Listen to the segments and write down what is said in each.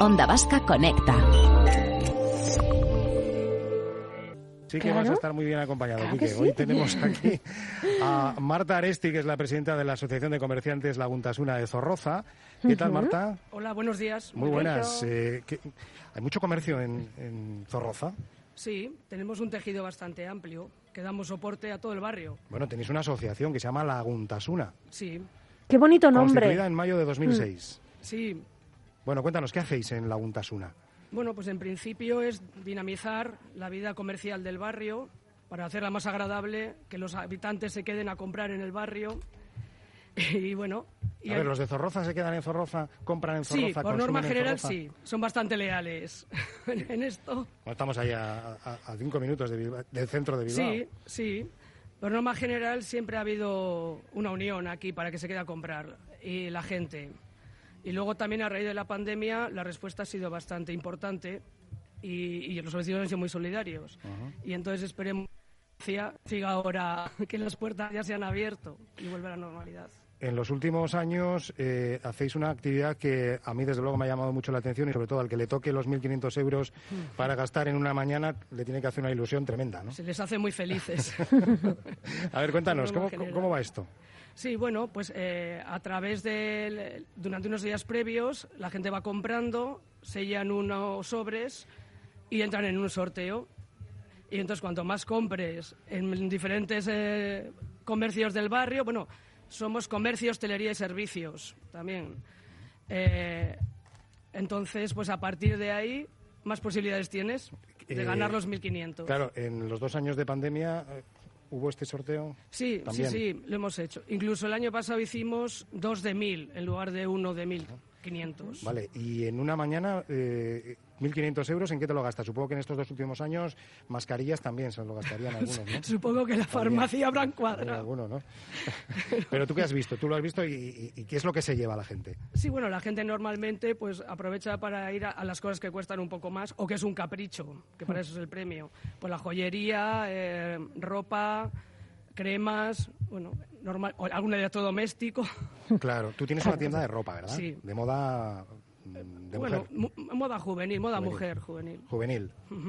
Onda Vasca Conecta. Sí que vas a estar muy bien acompañado, Quique. Sí. Hoy tenemos aquí a Marta Aresti, que es la presidenta de la Asociación de Comerciantes Laguntasuna de Zorroza. ¿Qué tal, Marta? Hola, buenos días. Muy buenas. ¿Hay mucho comercio en Zorroza? Sí, tenemos un tejido bastante amplio, que damos soporte a todo el barrio. Bueno, tenéis una asociación que se llama Laguntasuna. Sí. Qué bonito nombre. Constituida en mayo de 2006. Sí. Bueno, cuéntanos, ¿qué hacéis en Laguntasuna? Bueno, pues en principio es dinamizar la vida comercial del barrio para hacerla más agradable, que los habitantes se queden a comprar en el barrio. Y bueno... A ver, ¿los de Zorroza se quedan en Zorroza, compran en Zorroza? Sí, por norma general sí, son bastante leales en esto. No, estamos ahí a 5 minutos del centro de Bilbao. Sí, sí. Por norma general siempre ha habido una unión aquí para que se quede a comprar y la gente. Y luego también a raíz de la pandemia la respuesta ha sido bastante importante y los vecinos han sido muy solidarios. Y entonces esperemos que siga ahora que las puertas ya se han abierto y vuelva a la normalidad. En los últimos años hacéis una actividad que a mí desde luego me ha llamado mucho la atención y sobre todo al que le toque los 1.500 euros para gastar en una mañana le tiene que hacer una ilusión tremenda, ¿no? Se les hace muy felices. A ver, cuéntanos, ¿cómo va esto? Sí, bueno, pues a través durante unos días previos la gente va comprando, sellan unos sobres y entran en un sorteo. Y entonces cuanto más compres en diferentes comercios del barrio, bueno, somos comercio, hostelería y servicios también. Entonces, pues a partir de ahí, más posibilidades tienes de ganar los 1.500. Claro, en los 2 años de pandemia... ¿Hubo este sorteo? Sí, ¿también? Sí, lo hemos hecho. Incluso el año pasado hicimos 2 de 1.000 en lugar de 1 de 1.500. Vale, y en una mañana, 1.500 euros, ¿en qué te lo gastas? Supongo que en estos 2 últimos años mascarillas también se lo gastarían algunos, ¿no? Supongo que la farmacia habrán cuadrado. Algunos, ¿no? Pero ¿tú qué has visto? ¿Tú lo has visto y qué es lo que se lleva la gente? Sí, bueno, la gente normalmente pues aprovecha para ir a las cosas que cuestan un poco más o que es un capricho, que para eso es el premio. Pues la joyería, ropa, cremas, bueno, normal, o algún electrodoméstico. Claro, tú tienes una tienda de ropa, ¿verdad? Sí. De moda... Bueno, moda juvenil, mujer juvenil. Juvenil.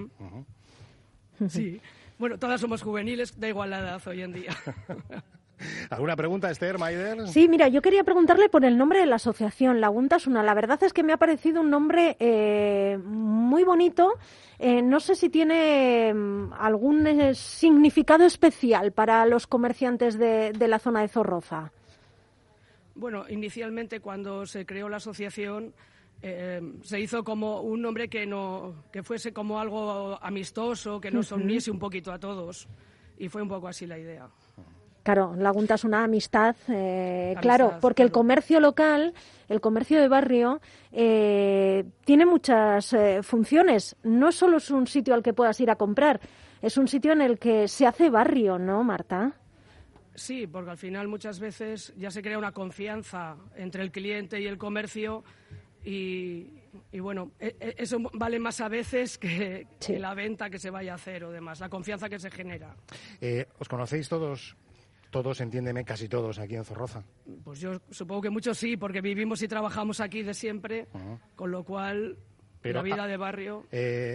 Sí. Bueno, todas somos juveniles, da igual la edad hoy en día. ¿Alguna pregunta, Esther, Maider? Sí, mira, yo quería preguntarle por el nombre de la asociación, Laguntasuna. La verdad es que me ha parecido un nombre muy bonito. No sé si tiene algún significado especial para los comerciantes de la zona de Zorroza. Bueno, inicialmente cuando se creó la asociación se hizo como un nombre que fuese como algo amistoso, que nos uniese un poquito a todos. Y fue un poco así la idea. Claro, Laguntasuna, amistad, claro, porque el comercio local, el comercio de barrio, tiene muchas funciones. No solo es un sitio al que puedas ir a comprar, es un sitio en el que se hace barrio, ¿no, Marta? Sí, porque al final muchas veces ya se crea una confianza entre el cliente y el comercio y bueno, eso vale más a veces que la venta que se vaya a hacer o demás, la confianza que se genera. ¿Os conocéis todos? Todos, entiéndeme, casi todos aquí en Zorroza. Pues yo supongo que muchos sí, porque vivimos y trabajamos aquí de siempre, con lo cual la vida de barrio...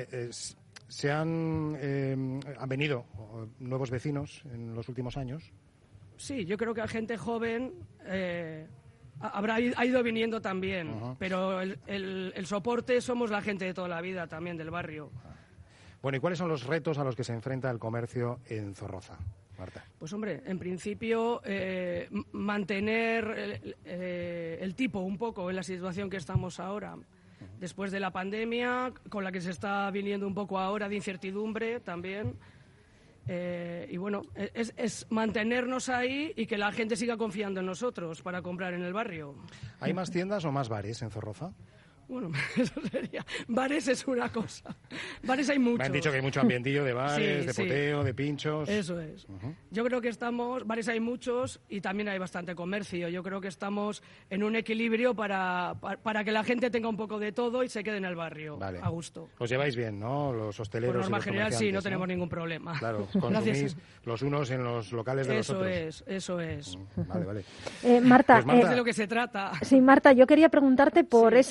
¿Han venido nuevos vecinos en los últimos años? Sí, yo creo que la gente joven ha ido viniendo también, pero el soporte somos la gente de toda la vida también del barrio. Bueno, ¿y cuáles son los retos a los que se enfrenta el comercio en Zorroza, Marta? Pues hombre, en principio mantener el tipo un poco en la situación que estamos ahora. Después de la pandemia, con la que se está viniendo un poco ahora de incertidumbre también. Y bueno, es mantenernos ahí y que la gente siga confiando en nosotros para comprar en el barrio. ¿Hay más tiendas o más bares en Zorroza? Bueno, eso sería... Bares es una cosa. Bares hay muchos. Me han dicho que hay mucho ambientillo de bares, de poteo, de pinchos... Eso es. Yo creo que bares hay muchos y también hay bastante comercio. Yo creo que estamos en un equilibrio para que la gente tenga un poco de todo y se quede en el barrio, a gusto. Os lleváis bien, ¿no? Los hosteleros y los comerciantes. Por norma general sí, no tenemos ¿no? ningún problema. Claro, consumís los unos en los locales de los otros. Eso es. Vale. Marta, pues Marta, es de lo que se trata. Sí, Marta, yo quería preguntarte por ese nuevo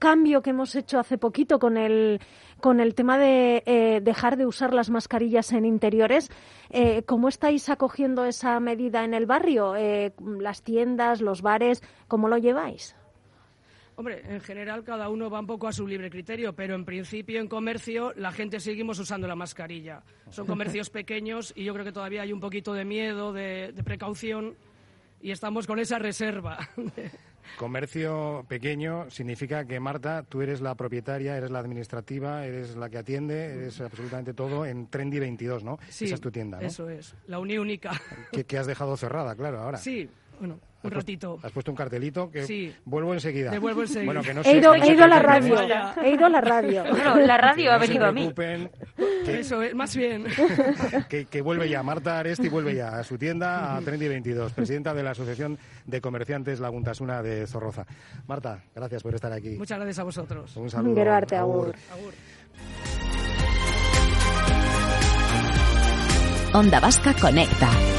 cambio que hemos hecho hace poquito con el tema de dejar de usar las mascarillas en interiores. ¿Cómo estáis acogiendo esa medida en el barrio? Las tiendas, los bares, ¿cómo lo lleváis? Hombre, en general cada uno va un poco a su libre criterio, pero en principio en comercio la gente seguimos usando la mascarilla. Son comercios pequeños y yo creo que todavía hay un poquito de miedo, de precaución, y estamos con esa reserva. Comercio pequeño significa que, Marta, tú eres la propietaria, eres la administrativa, eres la que atiende, eres absolutamente todo en Trendy 22, ¿no? Sí, esa es tu tienda, ¿no? Eso es, la única. Que has dejado cerrada, claro, ahora. Sí, bueno, un ratito. Has puesto un cartelito que sí. Vuelvo enseguida. Devuelvo enseguida. Bueno, que no he ido a la radio. He ido a la radio. Bueno, la radio ha venido a mí. Eso es, más bien. Que vuelve ya. Marta Aresti vuelve ya a su tienda, a Trendy 22, presidenta de la Asociación de Comerciantes Laguntasuna de Zorroza. Marta, gracias por estar aquí. Muchas gracias a vosotros. Un saludo. Quiero darte agur. Onda Vasca Conecta.